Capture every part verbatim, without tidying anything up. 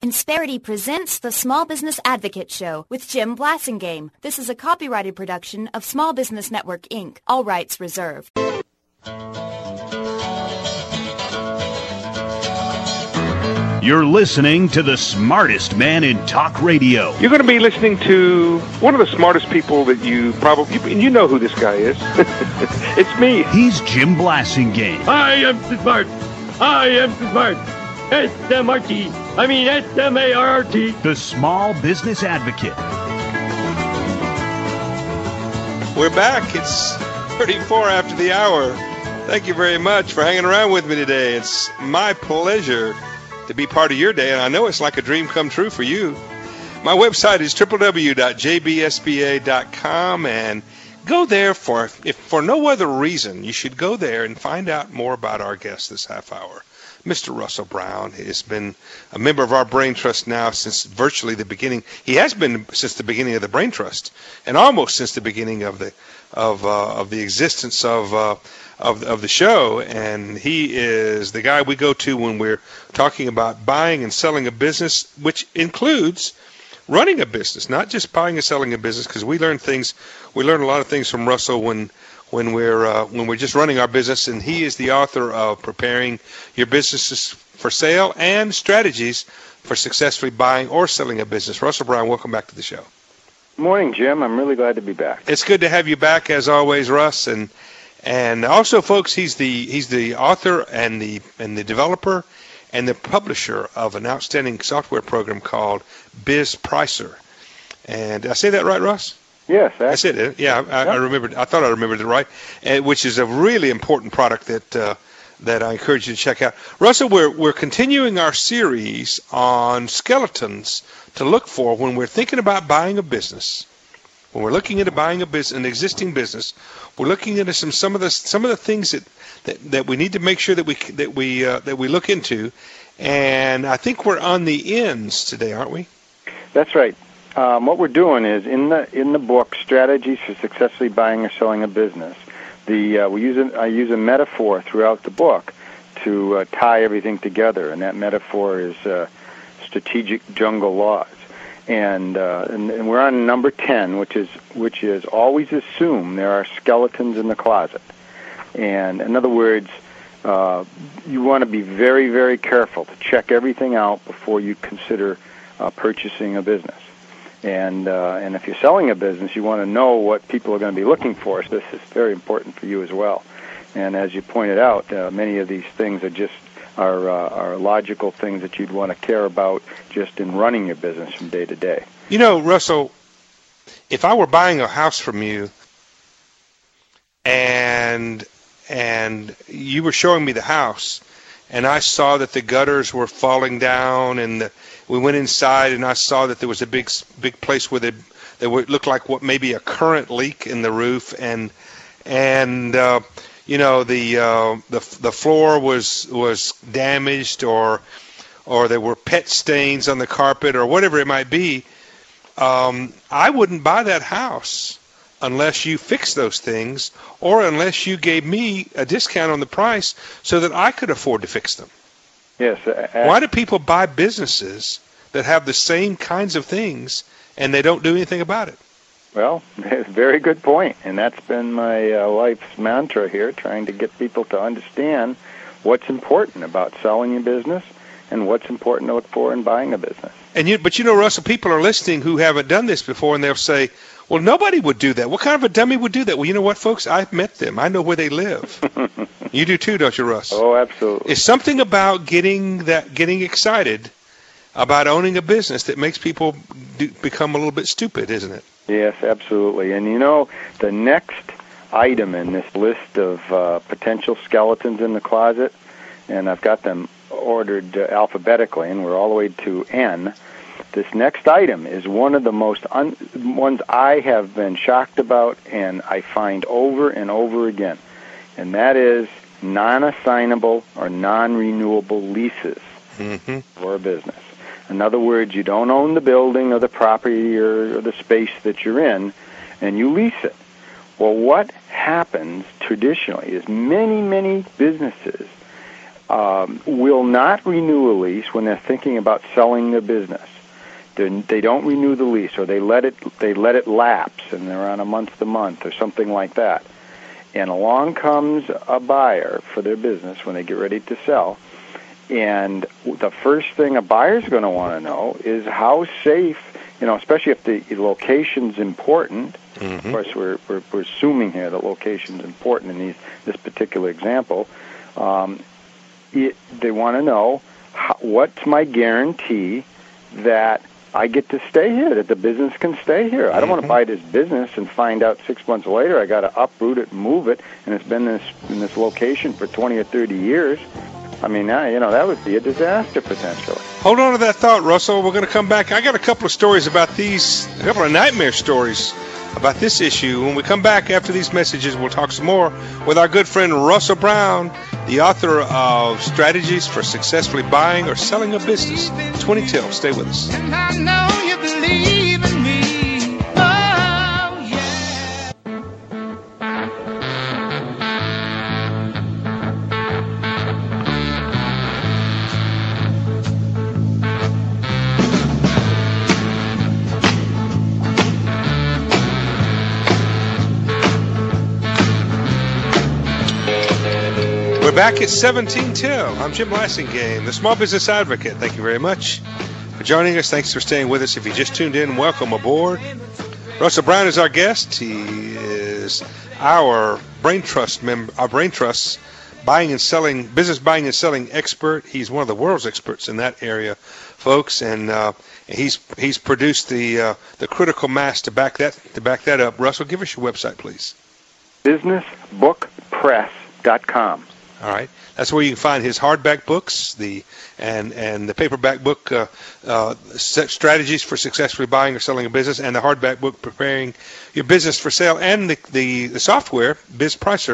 Insperity presents the Small Business Advocate Show with Jim Blasingame. This is a copyrighted production of Small Business Network, Incorporated. All rights reserved. You're listening to the smartest man in talk radio. You're going to be listening to one of the smartest people that you probably, and you know who this guy is. It's me. He's Jim Blasingame. I am smart. I am smart. S M R T. I mean S M A R R T. The Small Business Advocate. We're back. It's thirty-four after the hour. Thank you very much for hanging around with me today. It's my pleasure to be part of your day, and I know it's like a dream come true for you. My website is w w w dot j b s b a dot com, and go there for, if for no other reason, you should go there and find out more about our guest this half hour. Mister Russell Brown has been a member of our Brain Trust now since virtually the beginning. He has been since the beginning of the Brain Trust, and almost since the beginning of the of uh, of the existence of uh, of of the show. And he is the guy we go to when we're talking about buying and selling a business, which includes running a business, not just buying and selling a business. Because we learn things, we learn a lot of things from Russell when. when we're uh, when we're just running our business, and he is the author of Preparing Your Businesses for Sale and Strategies for Successfully Buying or Selling a Business. Russell Brown, welcome back to the show. Good morning, Jim. I'm really glad to be back. It's good to have you back as always, Russ, and and also, folks, he's the he's the author and the and the developer and the publisher of an outstanding software program called BizPricer. And did I say that right, Russ? Yes, that's it. Yeah, I, I remembered. I thought I remembered it right, uh, which is a really important product that uh, that I encourage you to check out. Russell, we're we're continuing our series on skeletons to look for when we're thinking about buying a business. When we're looking into buying a business, an existing business, we're looking into some some of the some of the things that, that, that we need to make sure that we that we uh, that we look into, and I think we're on the ends today, aren't we? That's right. Um, what we're doing is in the in the book, Strategies for Successfully Buying or Selling a Business. The uh, we use a, I use a metaphor throughout the book to uh, tie everything together, and that metaphor is uh, strategic jungle laws. And, uh, and and we're on number ten, which is which is always assume there are skeletons in the closet. And in other words, uh, you want to be very very careful to check everything out before you consider uh, purchasing a business. And uh, and if you're selling a business, you want to know what people are going to be looking for. So this is very important for you as well. And as you pointed out, uh, many of these things are just are uh, are logical things that you'd want to care about just in running your business from day to day. You know, Russell, if I were buying a house from you, and and you were showing me the house, and I saw that the gutters were falling down, and the we went inside, and I saw that there was a big, big place where they, they would look like what maybe a current leak in the roof, and and uh, you know the uh, the the floor was was damaged, or or there were pet stains on the carpet, or whatever it might be. Um, I wouldn't buy that house unless you fixed those things, or unless you gave me a discount on the price so that I could afford to fix them. Yes. Uh, Why do people buy businesses that have the same kinds of things and they don't do anything about it? Well, very good point. And that's been my uh, life's mantra here, trying to get people to understand what's important about selling your business and what's important to look for in buying a business. And you, But you know, Russell, people are listening who haven't done this before, and they'll say, well, nobody would do that. What kind of a dummy would do that? Well, you know what, folks? I've met them. I know where they live. You do too, don't you, Russ? Oh, absolutely. It's something about getting that, getting excited about owning a business that makes people do, become a little bit stupid, isn't it? Yes, absolutely. And you know, the next item in this list of uh, potential skeletons in the closet, and I've got them ordered uh, alphabetically, and we're all the way to N. This next item is one of the most un- ones I have been shocked about, and I find over and over again, and that is non-assignable or non-renewable leases mm-hmm. for a business. In other words, you don't own the building or the property or, or the space that you're in, and you lease it. Well, what happens traditionally is many, many businesses um, will not renew a lease when they're thinking about selling their business. They're, they don't renew the lease, or they let it they let it lapse, and they're on a month-to-month or something like that. And along comes a buyer for their business when they get ready to sell, and the first thing a buyer's going to want to know is how safe, you know, especially if the location's important. Mm-hmm. Of course, we're, we're we're assuming here that location's important in these this particular example. Um, it, they want to know how, what's my guarantee that I get to stay here, that the business can stay here. I don't want to buy this business and find out six months later I got to uproot it and move it, and it's been this in this location for twenty or thirty years. I mean, now, you know, that would be a disaster potentially. Hold on to that thought, Russell. We're going to come back. I got a couple of stories about these, a couple of nightmare stories about this issue. When we come back after these messages, we'll talk some more with our good friend Russell Brown, the author of Strategies for Successfully Buying or Selling a Business. twenty till. Stay with us. And I know you believe in me. Oh, yeah. We're back at seventeen till. I'm Jim Blasingame, the Small Business Advocate. Thank you very much for joining us. Thanks for staying with us. If you just tuned in, welcome aboard. Russell Brown is our guest. He is our Brain Trust member, our Brain Trust buying and selling, business buying and selling expert. He's one of the world's experts in that area, folks, and uh, he's he's produced the uh, the critical mass to back that to back that up. Russell, give us your website, please. business book press dot com. All right, that's where you can find his hardback books, the and and the paperback book, uh, uh, Strategies for Successfully Buying or Selling a Business, and the hardback book, Preparing Your Business for Sale, and the the, the software, BizPricer.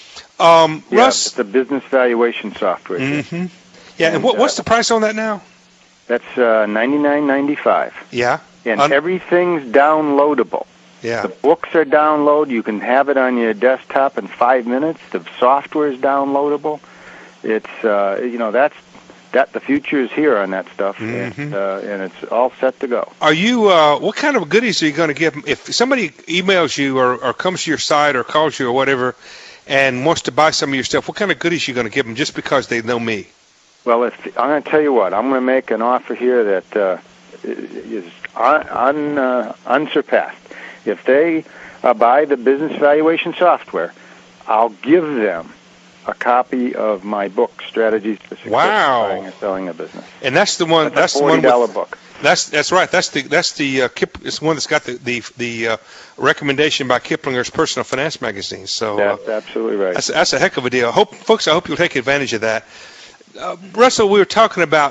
Um, yeah, Russ, the business valuation software. Mm-hmm. Yeah, and, and what, what's the price on that now? That's uh, ninety-nine ninety-five. Yeah, and Un- everything's downloadable. Yeah. The books are downloaded. You can have it on your desktop in five minutes. The software is downloadable. It's uh, you know that's that the future is here on that stuff, mm-hmm. and, uh, and it's all set to go. Are you? Uh, what kind of goodies are you going to give them? If somebody emails you or, or comes to your site or calls you or whatever, and wants to buy some of your stuff, what kind of goodies are you going to give them just because they know me? Well, if, I'm going to tell you what. I'm going to make an offer here that uh, is un, un, uh, unsurpassed. If they uh, buy the business valuation software, I'll give them a copy of my book, Strategies for Successfully wow. Buying and Selling a Business. And that's the one. That's, that's a the one. forty dollar with, book. That's that's right. That's the that's the uh, Kip. It's the one that's got the the the uh, recommendation by Kiplinger's Personal Finance magazine. So that's uh, absolutely right. That's that's a heck of a deal. Hope folks. I hope you'll take advantage of that. Uh, Russell, we were talking about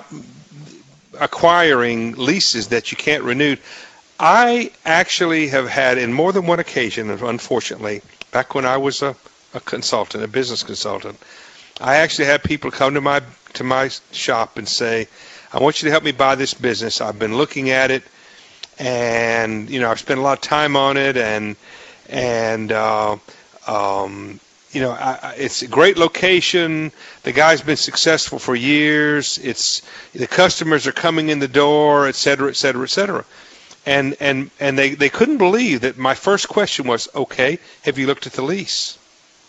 acquiring leases that you can't renew. I actually have had, in more than one occasion, unfortunately, back when I was a, a consultant, a business consultant, I actually had people come to my to my shop and say, I want you to help me buy this business. I've been looking at it, and you know, I've spent a lot of time on it, and and uh, um, you know, I, it's a great location. The guy's been successful for years. It's the customers are coming in the door, et cetera, et cetera, et cetera. And and and they, they couldn't believe that my first question was, okay, have you looked at the lease?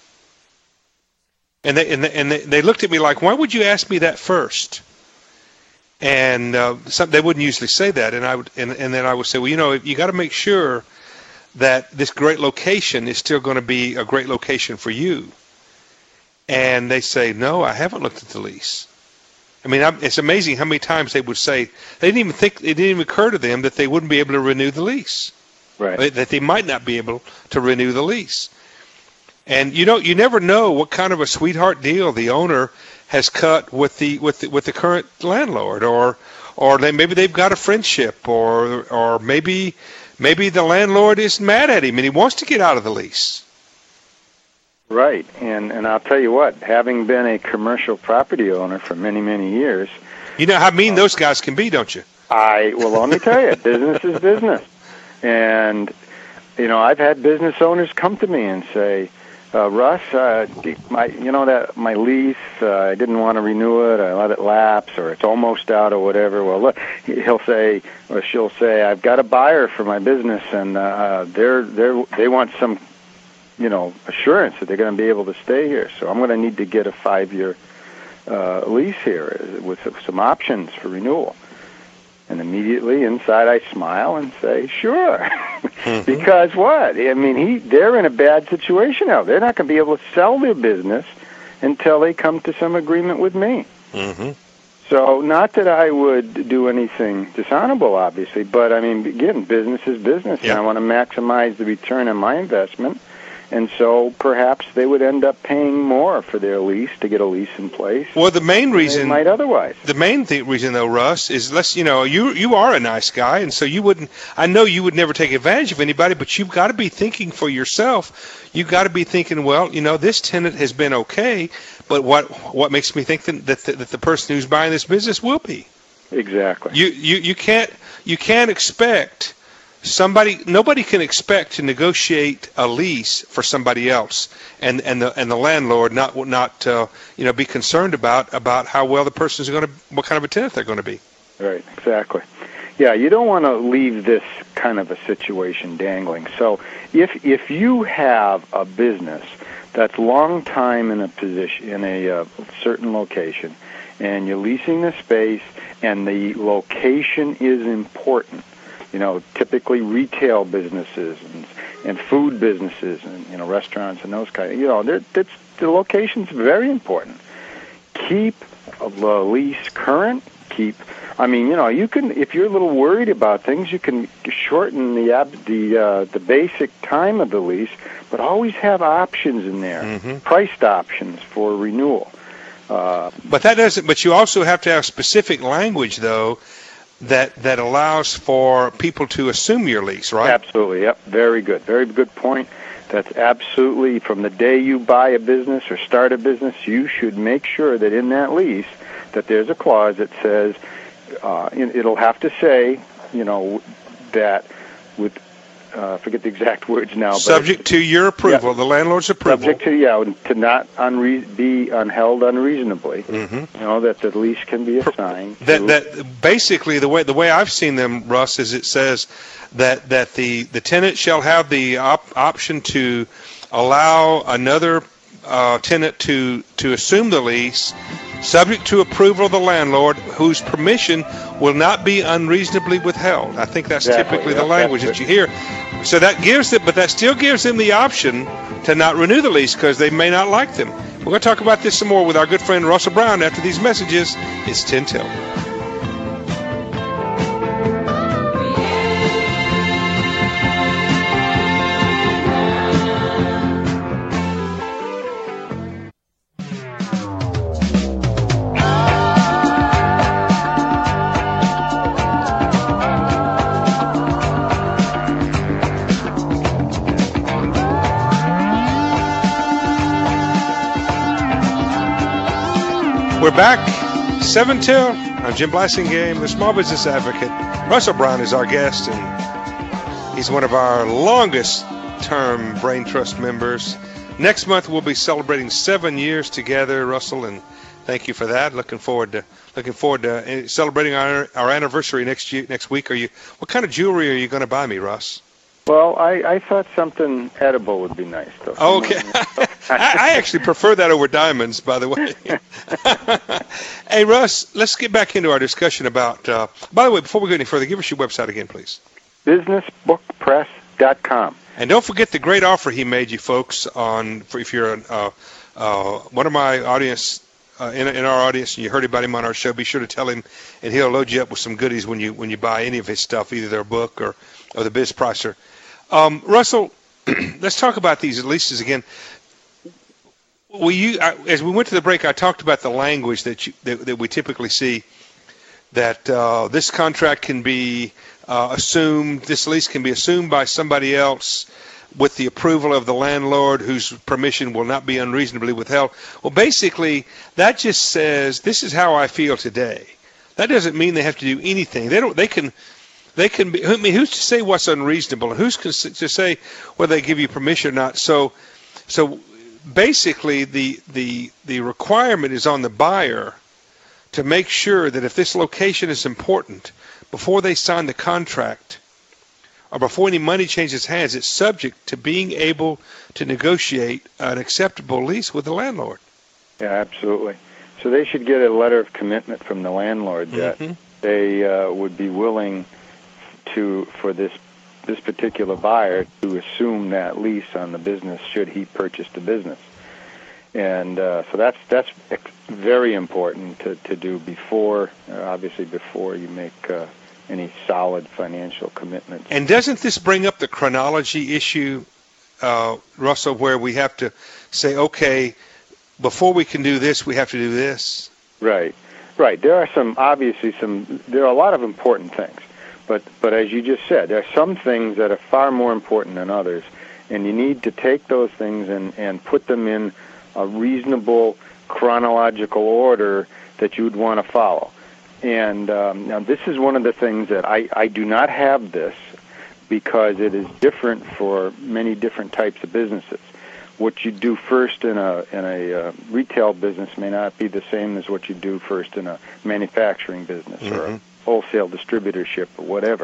And they and they, and they, they looked at me like, why would you ask me that first? And uh, some, they wouldn't usually say that. And I would and, and then I would say, well, you know, you got to make sure that this great location is still going to be a great location for you. And they say, no, I haven't looked at the lease. I mean, it's amazing how many times they would say they didn't even think it didn't even occur to them that they wouldn't be able to renew the lease, right? That they might not be able to renew the lease. And you know, you never know what kind of a sweetheart deal the owner has cut with the with the, with the current landlord, or or they, maybe they've got a friendship, or or maybe maybe the landlord is mad at him and he wants to get out of the lease. Right, and and I'll tell you what, having been a commercial property owner for many, many years... You know how mean uh, those guys can be, don't you? I, well, let me tell you, business is business. And, you know, I've had business owners come to me and say, uh, Russ, uh, my, you know that my lease, uh, I didn't want to renew it. I let it lapse, or it's almost out, or whatever. Well, look, he'll say, or she'll say, I've got a buyer for my business, and uh, they're they're they want some, you know, assurance that they're going to be able to stay here. So I'm going to need to get a five-year uh, lease here with some options for renewal. And immediately inside I smile and say, sure. Mm-hmm. Because what? I mean, he they're in a bad situation now. They're not going to be able to sell their business until they come to some agreement with me. Mm-hmm. So not that I would do anything dishonorable, obviously, but, I mean, again, business is business, yep. and I want to maximize the return on my investment. And so perhaps they would end up paying more for their lease to get a lease in place. Well, the main reason they might otherwise. The main th- reason, though, Russ, is let's you know you you are a nice guy, and so you wouldn't. I know you would never take advantage of anybody, but you've got to be thinking for yourself. You've got to be thinking, well, you know, this tenant has been okay, but what what makes me think that that the, that the person who's buying this business will be? Exactly. You you you can't you can't expect. Somebody, nobody can expect to negotiate a lease for somebody else, and and the and the landlord not not uh, you know be concerned about about how well the person is going to, what kind of a tenant they're going to be. Right, exactly. Yeah, you don't want to leave this kind of a situation dangling. So if if you have a business that's long time in a position in a uh, certain location, and you're leasing the space, and the location is important. You know, typically retail businesses and, and food businesses and, you know, restaurants and those kind of, you know, that's, the location's very important. Keep the lease current. Keep, I mean, you know, you can, if you're a little worried about things, you can shorten the ab, the uh, the basic time of the lease, but always have options in there, mm-hmm. priced options for renewal. Uh, but that doesn't, but you also have to have specific language, though, that that allows for people to assume your lease, right? Absolutely, yep. Very good. Very good point. That's absolutely, from the day you buy a business or start a business, you should make sure that in that lease that there's a clause that says, uh, it'll have to say, you know, that with, uh, I forget the exact words now. But subject to your approval, yeah, the landlord's approval. Subject to, yeah, to not unre- be unheld unreasonably. Mm-hmm. You know, that the lease can be assigned. That to, that basically the way the way I've seen them, Russ, is it says that that the, the tenant shall have the op- option to allow another uh, tenant to to assume the lease, subject to approval of the landlord, whose permission will not be unreasonably withheld. I think that's exactly, typically yep, the language that you hear. So that gives it, but that still gives them the option to not renew the lease because they may not like them. We're going to talk about this some more with our good friend Russell Brown after these messages. It's ten till. We're back, seven till. I'm Jim Blasingame, the Small Business Advocate. Russell Brown is our guest, and he's one of our longest-term Brain Trust members. Next month, we'll be celebrating seven years together, Russell, and thank you for that. Looking forward to looking forward to celebrating our our anniversary next year, next week. Are you? What kind of jewelry are you going to buy me, Russ? Well, I, I thought something edible would be nice, though. Oh, okay. I, I actually prefer that over diamonds, by the way. Hey, Russ, let's get back into our discussion about, uh, by the way, before we go any further, give us your website again, please. business book press dot com. And don't forget the great offer he made you folks on, for if you're uh, uh, one of my audience, uh, in, in our audience, and you heard about him on our show, be sure to tell him, and he'll load you up with some goodies when you when you buy any of his stuff, either their book or, or the Biz Pricer. Um, Russell, let's talk about these leases again. We, you, I, as we went to the break, I talked about the language that you, that, that we typically see, that uh, this contract can be uh, assumed, this lease can be assumed by somebody else with the approval of the landlord, whose permission will not be unreasonably withheld. Well, basically, that just says this is how I feel today. That doesn't mean they have to do anything. They don't. They can. They can be. I mean, who's to say what's unreasonable? Who's to say whether they give you permission or not? So, so basically the the the requirement is on the buyer to make sure that if this location is important, before they sign the contract or before any money changes hands, it's subject to being able to negotiate an acceptable lease with the landlord. Yeah, absolutely. So they should get a letter of commitment from the landlord that mm-hmm. they uh, would be willing to, for this this particular buyer, to assume that lease on the business should he purchase the business. And uh, so that's that's very important to, to do before, uh, obviously before you make uh, any solid financial commitments. And doesn't this bring up the chronology issue, uh, Russell, where we have to say, okay, before we can do this, we have to do this? Right, right. There are some, obviously some, there are a lot of important things. But, but as you just said, there are some things that are far more important than others, and you need to take those things and, and put them in a reasonable chronological order that you would want to follow. And um, now this is one of the things that I, I do not have this because it is different for many different types of businesses. What you do first in a in a uh, retail business may not be the same as what you do first in a manufacturing business mm-hmm. or a wholesale distributorship or whatever.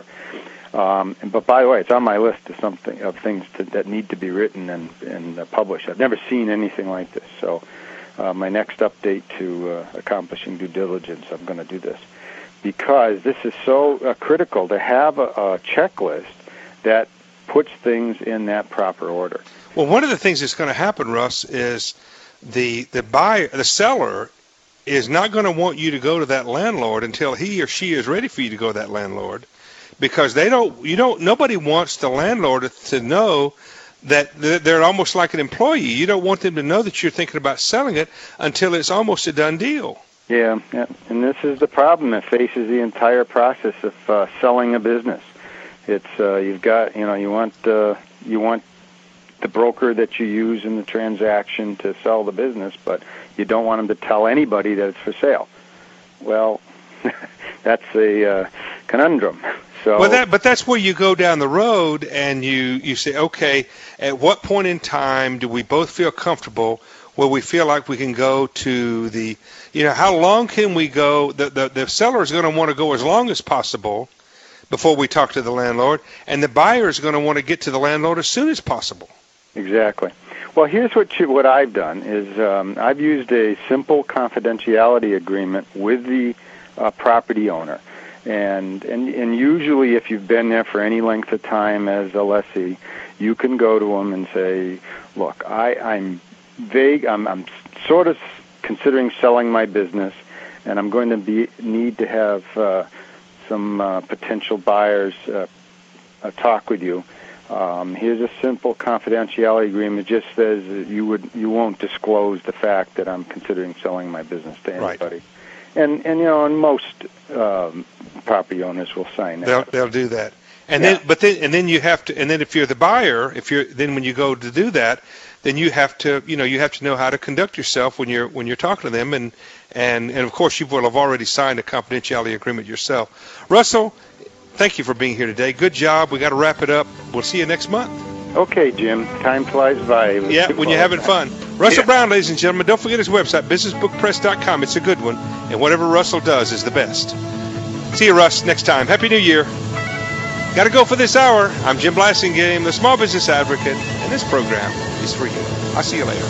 Um, but by the way, it's on my list of something of things to, that need to be written and, and uh, published. I've never seen anything like this. So uh, my next update to uh, accomplishing due diligence, I'm going to do this because this is so uh, critical to have a, a checklist that puts things in that proper order. Well, one of the things that's going to happen, Russ, is the the buyer, the seller, is not going to want you to go to that landlord until he or she is ready for you to go to that landlord, because they don't, you don't, nobody wants the landlord to know that they're almost like an employee. You don't want them to know that you're thinking about selling it until it's almost a done deal. Yeah, yeah. And this is the problem that faces the entire process of uh, selling a business. It's uh, you've got, you know, you want uh, you want the broker that you use in the transaction to sell the business, but you don't want them to tell anybody that it's for sale. Well, that's a uh, conundrum. So, well, that, but that's where you go down the road and you, you say, okay, at what point in time do we both feel comfortable where we feel like we can go to the, you know, how long can we go? The, the, the seller is going to want to go as long as possible before we talk to the landlord, and the buyer is going to want to get to the landlord as soon as possible. Exactly. Well, here's what you, what I've done is um, I've used a simple confidentiality agreement with the uh, property owner. And, and and usually if you've been there for any length of time as a lessee, you can go to them and say, look, I, I'm vague, I'm, I'm sort of considering selling my business, and I'm going to be need to have uh, some uh, potential buyers uh, uh, talk with you. Um, here's a simple confidentiality agreement. It just says that you would you won't disclose the fact that I'm considering selling my business to anybody. Right. And and you know, and most um, property owners will sign that. They'll they'll do that. And yeah. then but then and then you have to and then if you're the buyer, if you're then when you go to do that, then you have to you know you have to know how to conduct yourself when you're when you're talking to them, and and and of course you will have already signed a confidentiality agreement yourself. Russell, thank you for being here today. Good job. We got to wrap it up. We'll see you next month. Okay, Jim. Time flies by. Yeah, when you're having fun. Russell yeah. Brown, ladies and gentlemen. Don't forget his website, business book press dot com. It's a good one, and whatever Russell does is the best. See you, Russ, next time. Happy New Year. Got to go for this hour. I'm Jim Blassingame, the Small Business Advocate, and this program is for you. I'll see you later.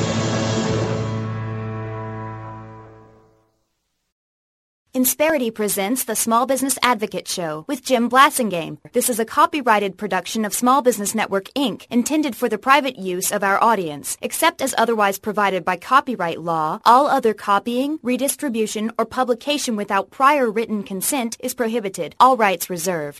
Insperity presents the Small Business Advocate Show with Jim Blassingame. This is a copyrighted production of Small Business Network, Incorporated, intended for the private use of our audience. Except as otherwise provided by copyright law, all other copying, redistribution, or publication without prior written consent is prohibited. All rights reserved.